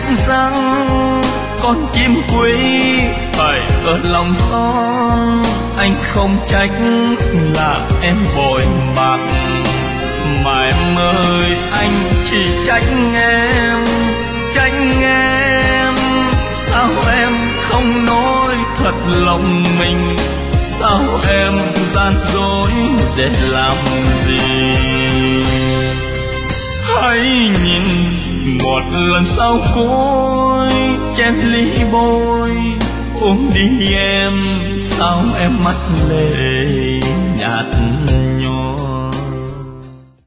biết rằng con chim quý phải ở lòng son. Anh không trách là em bội bạc, mà em ơi anh chỉ trách em, trách em. Sao em không nói thật lòng mình, sao em gian dối để làm gì? Hãy nhìn một lần sau cuối chén ly bôi, uống đi em, sao em mắt lệ nhạt